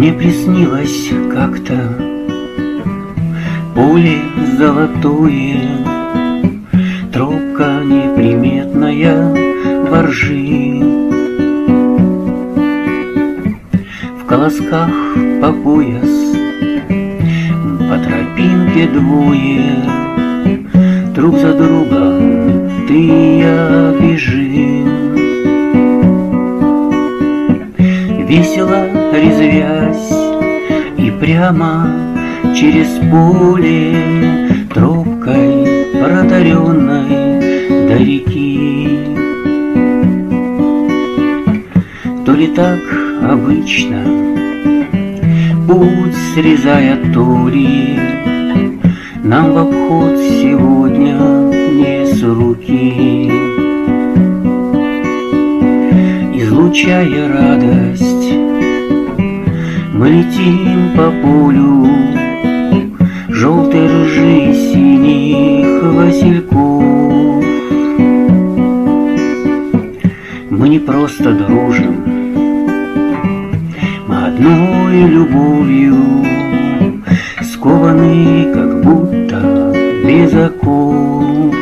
Мне приснилось как-то поле золотое, тропка неприметная во ржи. В колосках по пояс, по тропинке двое, друг за другом ты и я бежим. Весело резвясь и прямо через поле тропкой протаренной до реки. То ли так обычно путь срезая, то ли нам в обход сегодня не с руки. Излучая радость, мы летим по полю желтых, рыжих, синих васильков. Мы не просто дружим, мы одной любовью скованы, как будто без оков.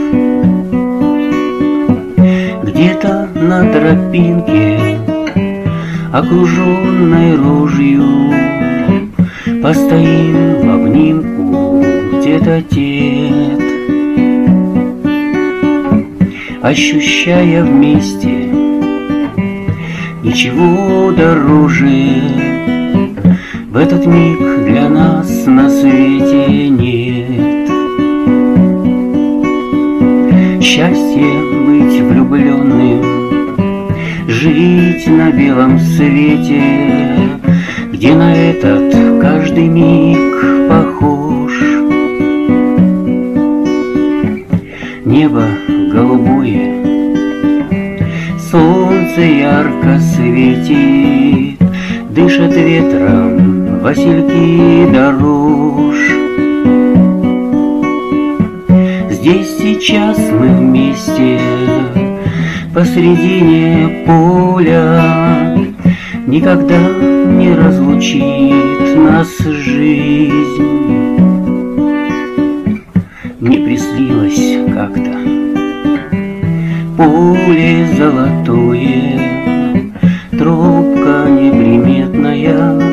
Где-то на тропинке, окруженной рожью, постоим в обнимку тет-а-тет, ощущая вместе ничего дороже в этот миг для нас на свете нет. Счастье быть влюбленным, жить на белом свете, где на этот каждый миг похож. Небо голубое, солнце ярко светит, дышат ветром васильки дорож. Здесь сейчас мы вместе посредине поля, никогда не разлучит нас жизнь. Мне приснилось как-то поле золотое, тропка неприметная